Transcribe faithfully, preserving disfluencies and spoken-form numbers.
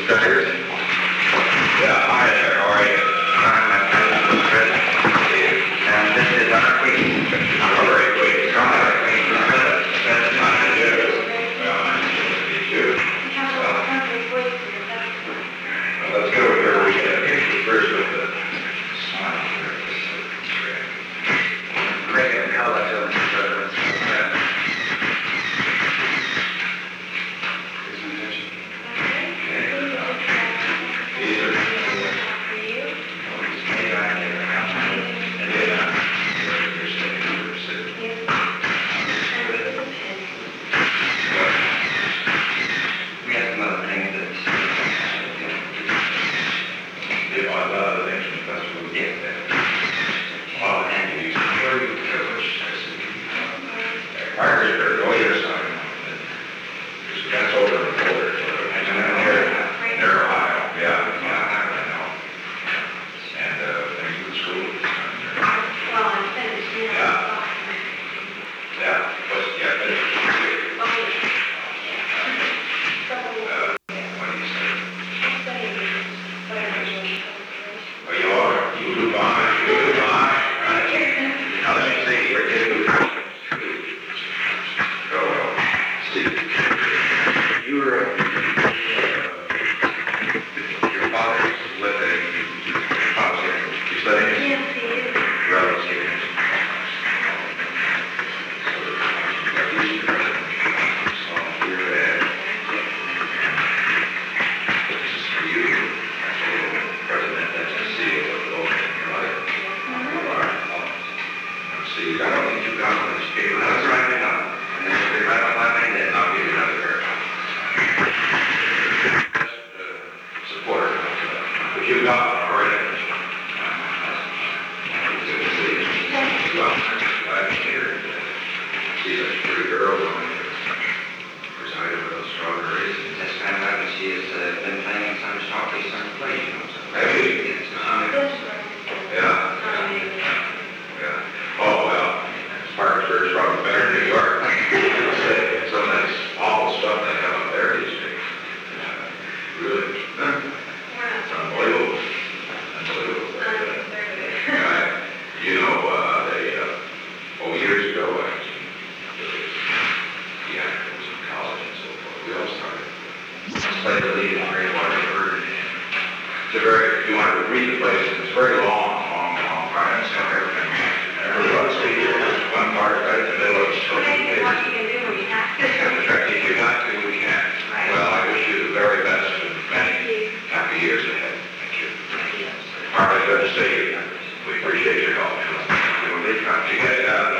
Steigers. Yeah, hi there, how are you? I'm uh, President. And this is our Queen. Our very Queen. Our Queen. That's not a joke. Well, I'm just too. Well, let's go over here. We get a picture first with the smile. Great, how about you, Mister President? We appreciate your help. When we come together,